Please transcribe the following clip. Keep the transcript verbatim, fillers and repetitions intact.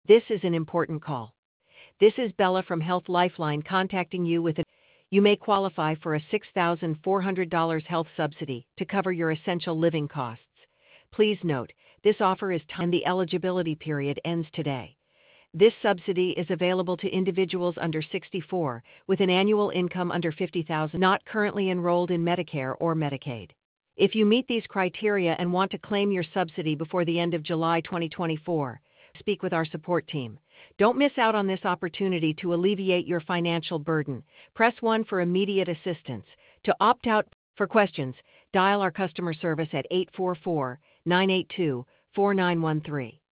This is an important call. This is Bella from Health Lifeline contacting you with a you may qualify for a six thousand four hundred dollars health subsidy to cover your essential living costs. Please note, this offer is time and the eligibility period ends today. This subsidy is available to individuals under sixty-four with an annual income under fifty thousand dollars not currently enrolled in Medicare or Medicaid. If you meet these criteria and want to claim your subsidy before the end of July twenty twenty-four, speak with our support team. Don't miss out on this opportunity to alleviate your financial burden. Press one for immediate assistance. To opt out for questions, dial our customer service at eight four four, nine eight two, four nine one three.